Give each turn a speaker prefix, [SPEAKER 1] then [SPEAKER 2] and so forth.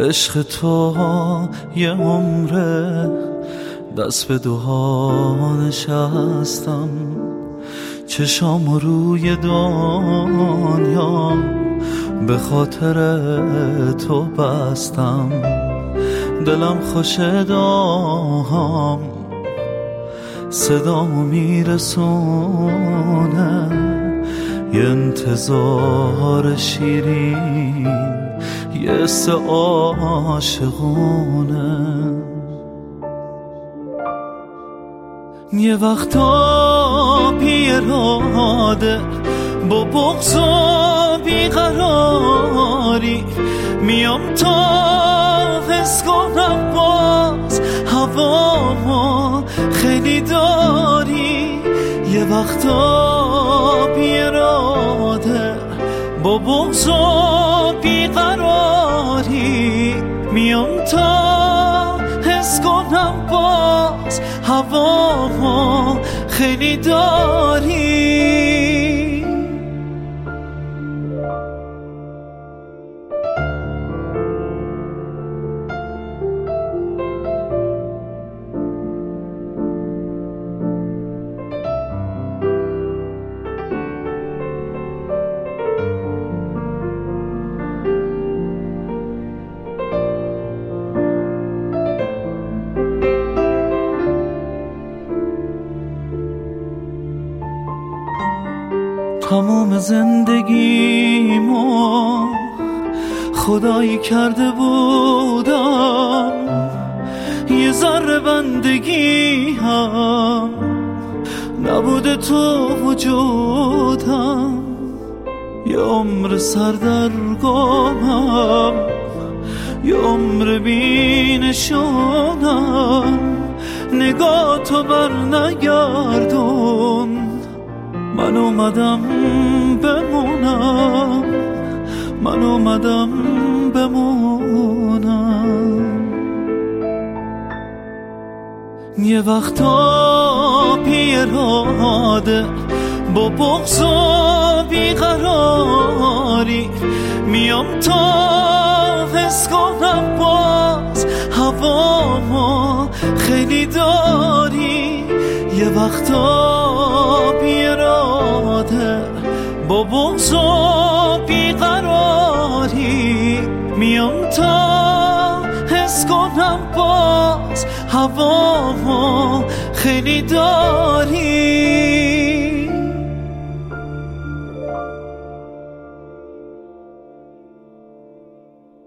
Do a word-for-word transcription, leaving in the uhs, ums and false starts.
[SPEAKER 1] عشق تو یه عمره دست به دوها نشستم، چشام روی دنیا به خاطر تو بستم. دلم خوش دام صدامو میرسونه، یه انتظار شیرین یه حس عاشقونه. یه وقتا بی اراده با بغض و بیقراری میام تا حس کنم باز هوا خیلی داری. یه وقتا بی اراده با بغض و بیقراری میام تا حس کنم باز هوا خیلی داری. تمام زندگیمو خدایی کرده بودم، یه ذره بندگی هم نبوده تو وجودم. یه عمر سردرگمم، یه عمر بی نشونم، نگاه تو بر نگردون. من اومدم بمونم، من اومدم بمونم. یه وقتا بی اراده با بغض و بیقراری میام تا حس کنم باز هوا خیلی داری. یه وقتا بی اراده با بغض و بیقراری میام تا حس کنم باز هوا خیلی داری.